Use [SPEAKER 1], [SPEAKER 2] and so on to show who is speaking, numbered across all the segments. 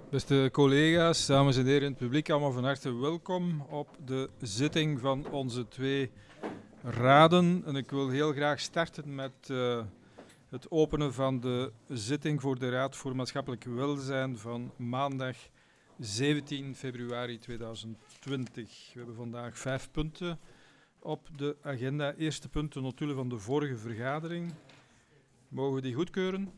[SPEAKER 1] Beste collega's, dames en heren in het publiek, allemaal van harte welkom op de zitting van onze twee raden. En ik wil heel graag starten met het openen van de zitting voor de Raad voor Maatschappelijk Welzijn van maandag 17 februari 2020. We hebben vandaag 5 punten op de agenda. Eerste punt, de notulen van de vorige vergadering. Mogen we die goedkeuren?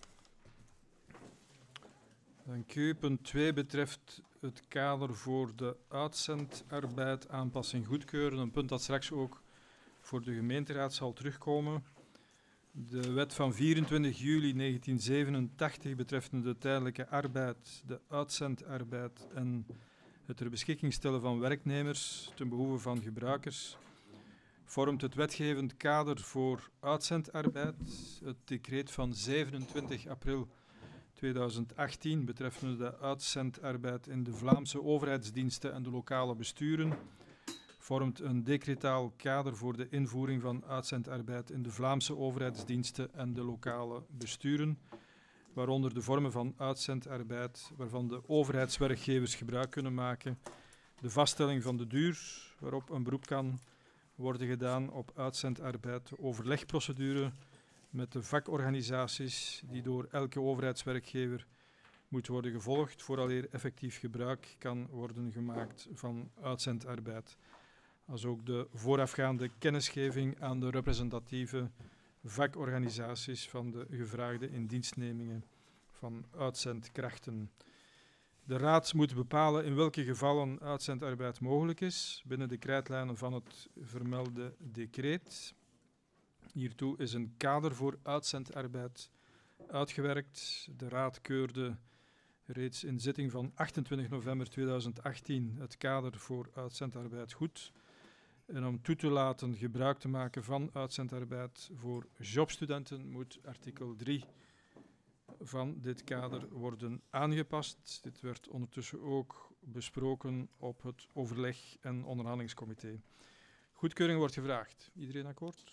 [SPEAKER 1] Dank u. Punt 2 betreft het kader voor de uitzendarbeid, aanpassing goedkeuren. Een punt dat straks ook voor de gemeenteraad zal terugkomen. De wet van 24 juli 1987 betreffende de tijdelijke arbeid, de uitzendarbeid en het ter beschikking stellen van werknemers ten behoeve van gebruikers vormt het wetgevend kader voor uitzendarbeid. Het decreet van 27 april 2018 betreffende de uitzendarbeid in de Vlaamse overheidsdiensten en de lokale besturen vormt een decretaal kader voor de invoering van uitzendarbeid in de Vlaamse overheidsdiensten en de lokale besturen, waaronder de vormen van uitzendarbeid waarvan de overheidswerkgevers gebruik kunnen maken, de vaststelling van de duur waarop een beroep kan worden gedaan op uitzendarbeid, de overlegprocedure met de vakorganisaties die door elke overheidswerkgever moet worden gevolgd vooraleer effectief gebruik kan worden gemaakt van uitzendarbeid. Als ook de voorafgaande kennisgeving aan de representatieve vakorganisaties van de gevraagde indienstnemingen van uitzendkrachten. De Raad moet bepalen in welke gevallen uitzendarbeid mogelijk is binnen de krijtlijnen van het vermelde decreet. Hiertoe is een kader voor uitzendarbeid uitgewerkt. De Raad keurde reeds in zitting van 28 november 2018 het kader voor uitzendarbeid goed. En om toe te laten gebruik te maken van uitzendarbeid voor jobstudenten moet artikel 3 van dit kader worden aangepast. Dit werd ondertussen ook besproken op het overleg- en onderhandelingscomité. Goedkeuring wordt gevraagd. Iedereen akkoord?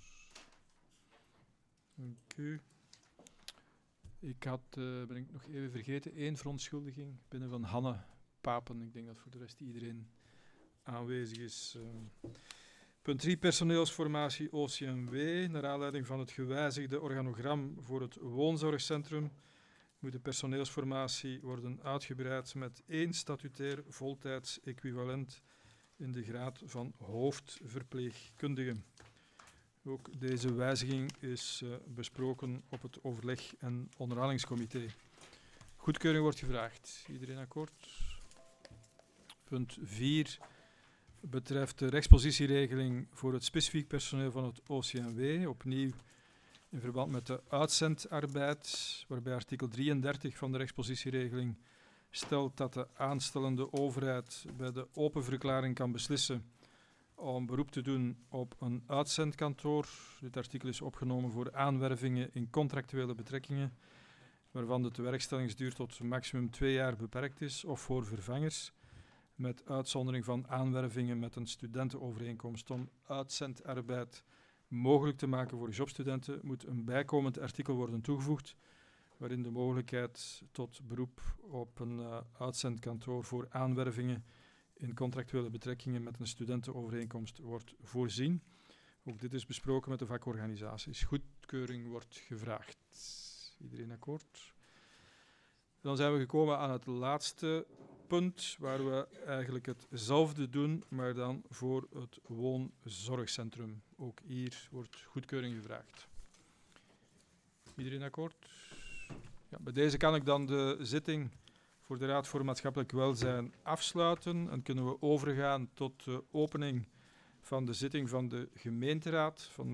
[SPEAKER 1] Dank u. Ik had, ben ik nog even vergeten, 1 verontschuldiging binnen van Hanne Papen. Ik denk dat voor de rest iedereen aanwezig is. Punt 3, personeelsformatie OCMW. Naar aanleiding van het gewijzigde organogram voor het woonzorgcentrum moet de personeelsformatie worden uitgebreid met 1 statutair voltijds equivalent in de graad van hoofdverpleegkundige. Ook deze wijziging is besproken op het overleg- en onderhandelingscomité. Goedkeuring wordt gevraagd. Iedereen akkoord? Punt 4 betreft de rechtspositieregeling voor het specifiek personeel van het OCMW. Opnieuw in verband met de uitzendarbeid, waarbij artikel 33 van de rechtspositieregeling stelt dat de aanstellende overheid bij de open verklaring kan beslissen om beroep te doen op een uitzendkantoor. Dit artikel is opgenomen voor aanwervingen in contractuele betrekkingen, waarvan de tewerkstellingsduur tot maximum 2 jaar beperkt is, of voor vervangers, met uitzondering van aanwervingen met een studentenovereenkomst. Om uitzendarbeid mogelijk te maken voor jobstudenten moet een bijkomend artikel worden toegevoegd, waarin de mogelijkheid tot beroep op een uitzendkantoor voor aanwervingen in contractuele betrekkingen met een studentenovereenkomst wordt voorzien. Ook dit is besproken met de vakorganisaties. Goedkeuring wordt gevraagd. Iedereen akkoord? Dan zijn we gekomen aan het laatste punt, waar we eigenlijk hetzelfde doen, maar dan voor het woonzorgcentrum. Ook hier wordt goedkeuring gevraagd. Iedereen akkoord? Ja, bij deze kan ik dan de zitting voor de Raad voor Maatschappelijk Welzijn afsluiten en kunnen we overgaan tot de opening van de zitting van de gemeenteraad van